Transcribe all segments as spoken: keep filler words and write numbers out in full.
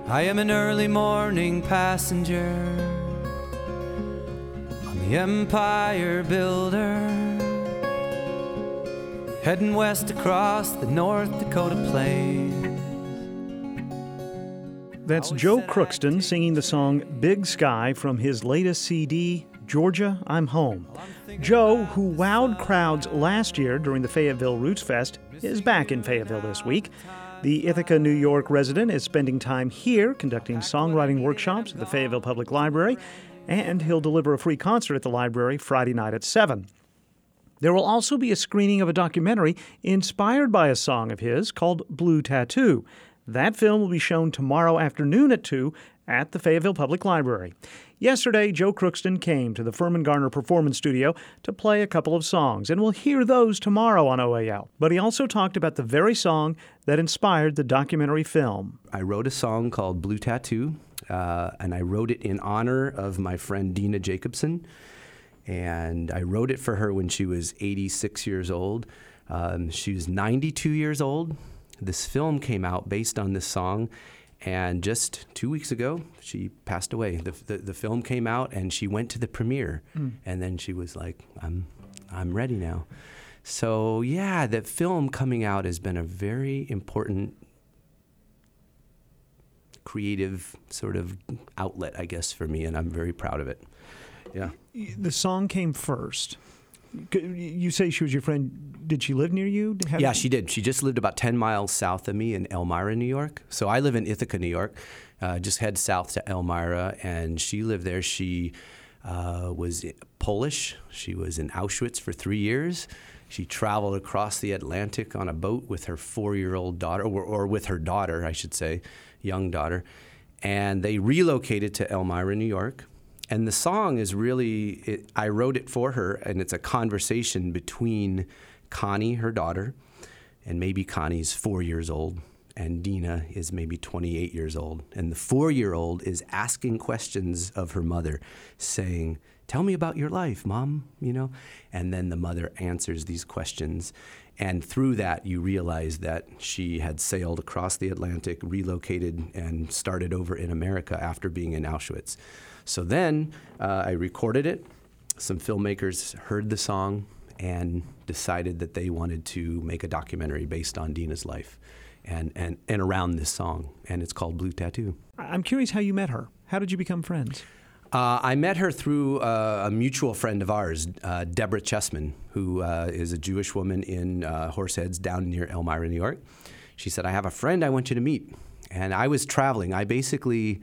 I am an early morning passenger on the Empire Builder, heading west across the North Dakota plains. That's Joe Crookston singing the song Big Sky from his latest C D, Georgia, I'm Home. Joe, who wowed crowds last year during the Fayetteville Roots Fest, is back in Fayetteville this week. The Ithaca, New York resident is spending time here conducting songwriting workshops at the Fayetteville Public Library, and he'll deliver a free concert at the library Friday night at seven. There will also be a screening of a documentary inspired by a song of his called Blue Tattoo. That film will be shown tomorrow afternoon at two at the Fayetteville Public Library. Yesterday, Joe Crookston came to the Furman Garner Performance Studio to play a couple of songs, and we'll hear those tomorrow on O A L. But he also talked about the very song that inspired the documentary film. I wrote a song called Blue Tattoo, uh, and I wrote it in honor of my friend Dina Jacobson. And I wrote it for her when she was eighty-six years old. Um, she was ninety-two years old. This film came out based on this song, and just two weeks ago, she passed away. The, the, the film came out, and she went to the premiere, mm. and then she was like, I'm, I'm ready now. So, yeah, the film coming out has been a very important creative sort of outlet, I guess, for me, and I'm very proud of it. Yeah. The song came first. You say she was your friend. Did she live near you? Have yeah, she did. She just lived about ten miles south of me in Elmira, New York. So I live in Ithaca, New York. Uh, just head south to Elmira, and she lived there. She uh, was Polish. She was in Auschwitz for three years. She traveled across the Atlantic on a boat with her four-year-old daughter, or, or with her daughter, I should say, young daughter. And they relocated to Elmira, New York. And the song is really, it, I wrote it for her, and it's a conversation between Connie, her daughter, and maybe Connie's four years old, and Dina is maybe twenty-eight years old. And the four-year-old is asking questions of her mother, saying, tell me about your life, Mom, you know? And then the mother answers these questions. And through that, you realize that she had sailed across the Atlantic, relocated, and started over in America after being in Auschwitz. So then uh, I recorded it. Some filmmakers heard the song and decided that they wanted to make a documentary based on Dina's life and, and, and around this song. And it's called Blue Tattoo. I'm curious how you met her. How did you become friends? Uh, I met her through uh, a mutual friend of ours, uh, Deborah Chessman, who uh, is a Jewish woman in uh, Horseheads down near Elmira, New York. She said, I have a friend I want you to meet. And I was traveling. I basically...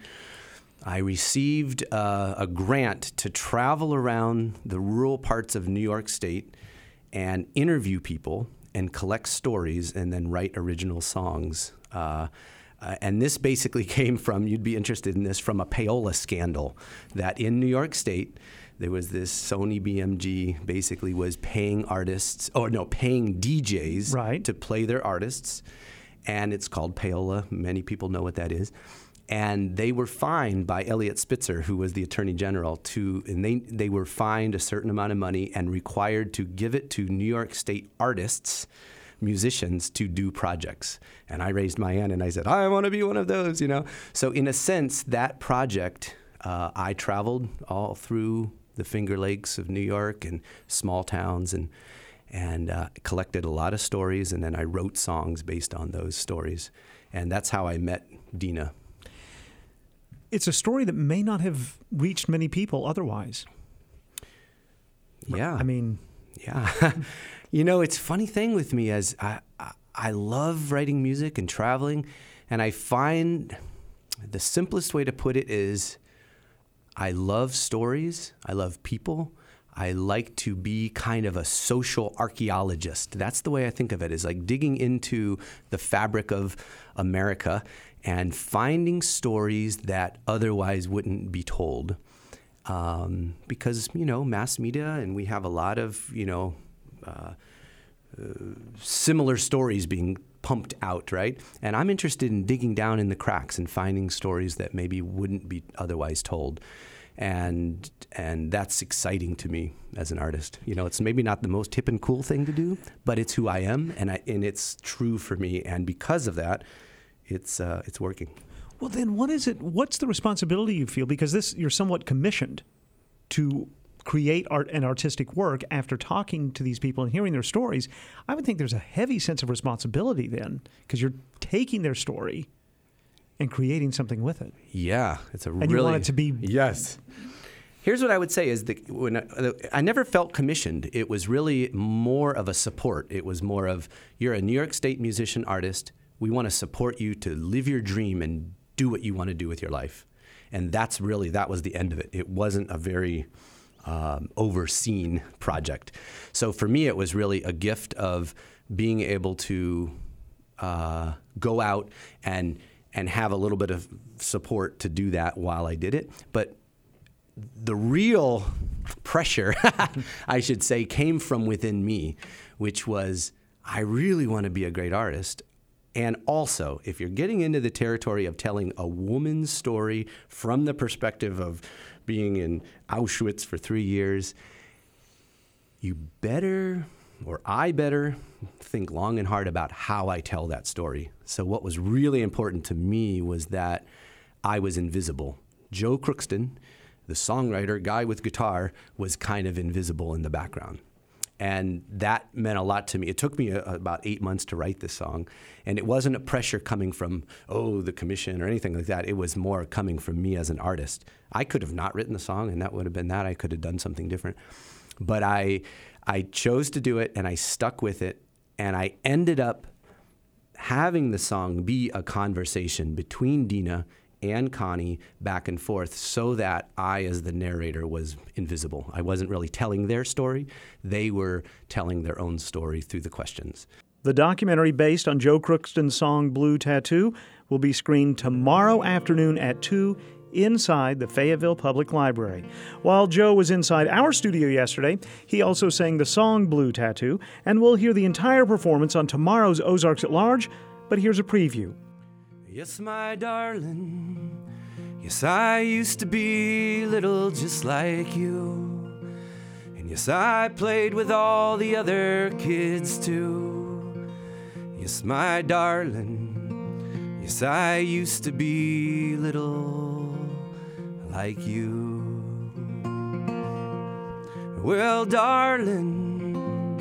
I received uh, a grant to travel around the rural parts of New York State and interview people and collect stories and then write original songs. Uh, uh, and this basically came from, you'd be interested in this, from a payola scandal that in New York State, there was this Sony B M G basically was paying artists, or no, paying D Js right. to play their artists. And it's called payola. Many people know what that is. And they were fined by Eliot Spitzer, who was the Attorney General, to, and they, they were fined a certain amount of money and required to give it to New York State artists, musicians, to do projects. And I raised my hand and I said, I want to be one of those, you know. So in a sense, that project, uh, I traveled all through the Finger Lakes of New York and small towns and and uh, collected a lot of stories, and then I wrote songs based on those stories. And that's how I met Dina. It's a story that may not have reached many people otherwise. Yeah. I mean... Yeah. You know, it's a funny thing with me as I, I, I love writing music and traveling, and I find the simplest way to put it is I love stories, I love people, I like to be kind of a social archaeologist. That's the way I think of it, is like digging into the fabric of America and finding stories that otherwise wouldn't be told. Um, because, you know, mass media, and we have a lot of, you know, uh, uh, similar stories being pumped out, right? And I'm interested in digging down in the cracks and finding stories that maybe wouldn't be otherwise told. And and that's exciting to me as an artist. You know, it's maybe not the most hip and cool thing to do, but it's who I am, and I, and it's true for me. And because of that, it's uh, it's working. Well, then what is it? What's the responsibility you feel? Because this, you're somewhat commissioned to create art and artistic work after talking to these people and hearing their stories. I would think there's a heavy sense of responsibility then, because you're taking their story and creating something with it. Yeah, it's a and really... you want it to be... Yes. Here's what I would say is that when I, I never felt commissioned. It was really more of a support. It was more of, you're a New York State musician artist. We want to support you to live your dream and do what you want to do with your life. And that's really, that was the end of it. It wasn't a very um, overseen project. So for me, it was really a gift of being able to uh, go out and and have a little bit of support to do that while I did it. But the real pressure, I should say, came from within me, which was, I really want to be a great artist. And also, if you're getting into the territory of telling a woman's story from the perspective of being in Auschwitz for three years, you better, or I better, think long and hard about how I tell that story. So what was really important to me was that I was invisible. Joe Crookston, the songwriter, guy with guitar, was kind of invisible in the background. And that meant a lot to me. It took me a, about eight months to write this song. And it wasn't a pressure coming from, oh, the commission or anything like that. It was more coming from me as an artist. I could have not written the song, and that would have been that. I could have done something different. But I, I chose to do it, and I stuck with it. And I ended up having the song be a conversation between Dina and Connie back and forth, so that I, as the narrator, was invisible. I wasn't really telling their story. They were telling their own story through the questions. The documentary based on Joe Crookston's song Blue Tattoo will be screened tomorrow afternoon at two inside the Fayetteville Public Library. While Joe was inside our studio yesterday, he also sang the song Blue Tattoo, and we'll hear the entire performance on tomorrow's Ozarks at Large, but here's a preview. Yes, my darling, yes, I used to be little just like you. And yes, I played with all the other kids too. Yes, my darling, yes, I used to be little like you. Well, darling,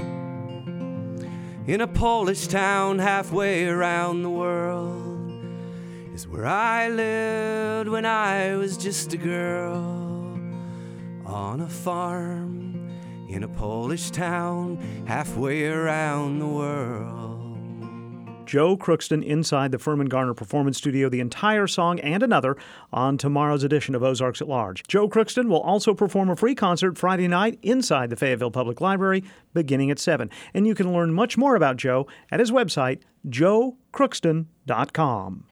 in a Polish town halfway around the world is where I lived when I was just a girl, on a farm in a Polish town halfway around the world. Joe Crookston inside the Furman Garner Performance Studio, the entire song and another on tomorrow's edition of Ozarks at Large. Joe Crookston will also perform a free concert Friday night inside the Fayetteville Public Library beginning at seven. And you can learn much more about Joe at his website, joe crookston dot com.